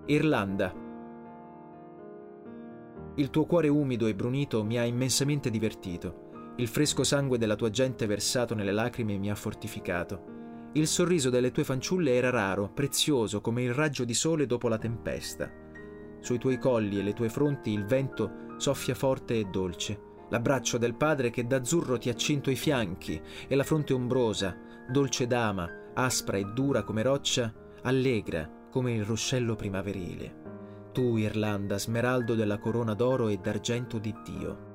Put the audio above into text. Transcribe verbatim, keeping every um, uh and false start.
Irlanda. Il tuo cuore umido e brunito mi ha immensamente divertito. Il fresco sangue della tua gente versato nelle lacrime mi ha fortificato. Il sorriso delle tue fanciulle era raro, prezioso come il raggio di sole dopo la tempesta. Sui tuoi colli e le tue fronti il vento soffia forte e dolce. L'abbraccio del padre che d'azzurro ti ha cinto i fianchi e la fronte ombrosa, dolce dama, aspra e dura come roccia, allegra come il ruscello primaverile. Tu, Irlanda, smeraldo della corona d'oro e d'argento di Dio.